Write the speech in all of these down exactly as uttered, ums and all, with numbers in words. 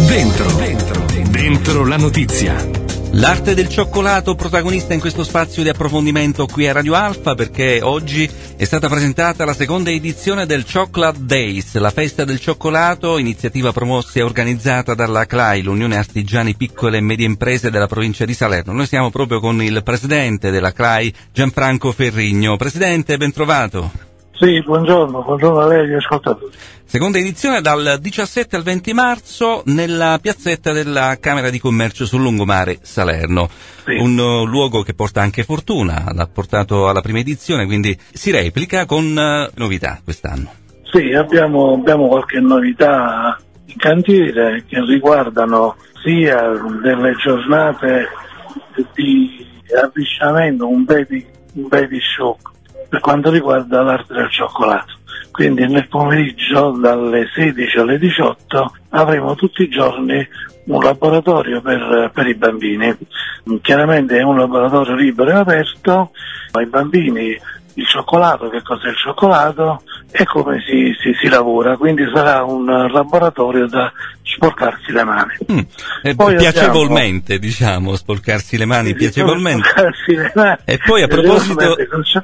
Dentro, dentro, dentro la notizia. L'arte del cioccolato protagonista in questo spazio di approfondimento qui a Radio Alfa, perché oggi è stata presentata la seconda edizione del Chocolate Days, la festa del cioccolato, iniziativa promossa e organizzata dalla C L A I, l'Unione Artigiani Piccole e Medie Imprese della provincia di Salerno. Noi siamo proprio con il presidente della C L A I, Gianfranco Ferrigno. Presidente, ben trovato. Sì, buongiorno, buongiorno a lei e agli ascoltatori. Seconda edizione dal diciassette al venti marzo nella piazzetta della Camera di Commercio sul lungomare Salerno. Sì. Un uh, luogo che porta anche fortuna, l'ha portato alla prima edizione, quindi si replica con uh, novità quest'anno. Sì, abbiamo, abbiamo qualche novità in cantiere che riguardano sia delle giornate di avvicinamento, un baby, un baby show per quanto riguarda l'arte del cioccolato. Quindi nel pomeriggio dalle sedici alle diciotto avremo tutti i giorni un laboratorio per, per i bambini. Chiaramente è un laboratorio libero e aperto, ai bambini il cioccolato, che cos'è il cioccolato e come si, si, si lavora, quindi sarà un laboratorio da sporcarsi le mani. Mm. Eh, piacevolmente, abbiamo... diciamo, sporcarsi le mani, sì, piacevolmente. Sporcarsi le mani. E poi a proposito,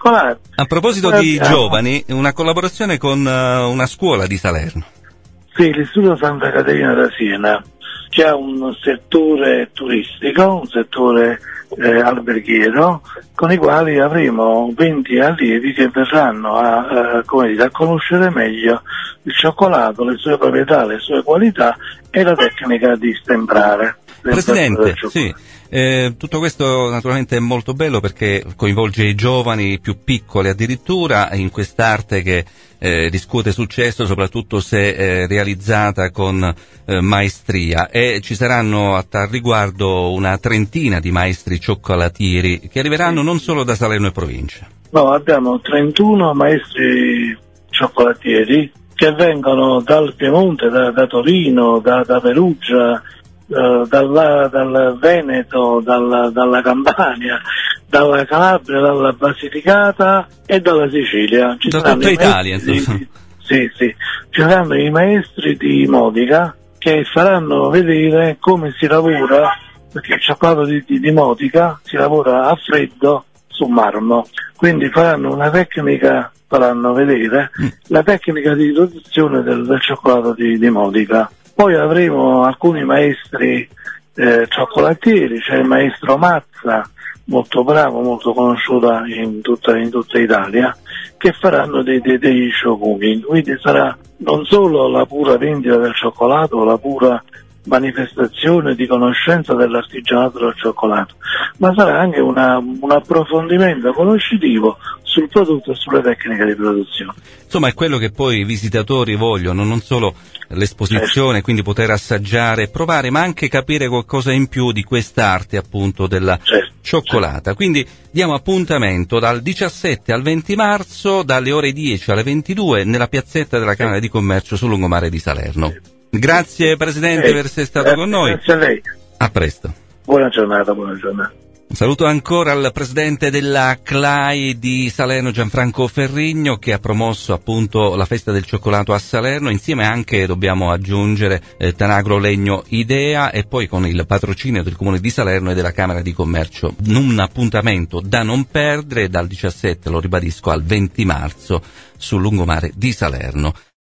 a proposito di abbiamo... giovani, una collaborazione con uh, una scuola di Salerno. Sì, l'Istituto Santa Caterina da Siena, che ha un settore turistico, un settore eh, alberghiero, con i quali avremo venti allievi che verranno a, eh, come dire, a conoscere meglio il cioccolato, le sue proprietà, le sue qualità e la tecnica di stemprare. Presidente, sì, eh, tutto questo naturalmente è molto bello perché coinvolge i giovani più piccoli addirittura in quest'arte che eh, riscuote successo soprattutto se eh, realizzata con eh, maestria, e ci saranno a tal riguardo una trentina di maestri cioccolatieri che arriveranno non solo da Salerno e provincia. No, abbiamo trentuno maestri cioccolatieri che vengono dal Piemonte, da, da Torino, da, da Perugia, Uh, dalla, dal Veneto, dalla, dalla Campania, dalla Calabria, dalla Basilicata e dalla Sicilia. Ci da tutta Italia, insomma. Sì, sì. Ci saranno i maestri di Modica che faranno vedere come si lavora, perché il cioccolato di, di, di Modica si lavora a freddo su marmo, quindi faranno una tecnica, faranno vedere mm. la tecnica di produzione del, del cioccolato di, di Modica. Poi avremo alcuni maestri eh, cioccolatieri, c'è il maestro Mazza, molto bravo, molto conosciuto in tutta, in tutta Italia, che faranno dei, dei, degli sciocumi. Quindi sarà non solo la pura vendita del cioccolato, la pura manifestazione di conoscenza dell'artigianato del cioccolato, ma sarà anche una, un approfondimento conoscitivo sul prodotto e sulle tecniche di produzione. Insomma, è quello che poi i visitatori vogliono, non solo l'esposizione, certo, quindi poter assaggiare, provare, ma anche capire qualcosa in più di quest'arte appunto della certo, cioccolata. Certo. Quindi diamo appuntamento dal diciassette al venti marzo, dalle ore dieci alle ventidue, nella piazzetta della Camera di Commercio sul lungomare di Salerno. Certo. Grazie Presidente per essere stato eh, con noi. Grazie a lei. A presto. Buona giornata, buona giornata. Un saluto ancora al Presidente della C L A I di Salerno, Gianfranco Ferrigno, che ha promosso appunto la festa del cioccolato a Salerno, insieme anche, dobbiamo aggiungere, eh, Tanagro Legno Idea, e poi con il patrocinio del Comune di Salerno e della Camera di Commercio. Un appuntamento da non perdere dal diciassette, lo ribadisco, al venti marzo sul lungomare di Salerno.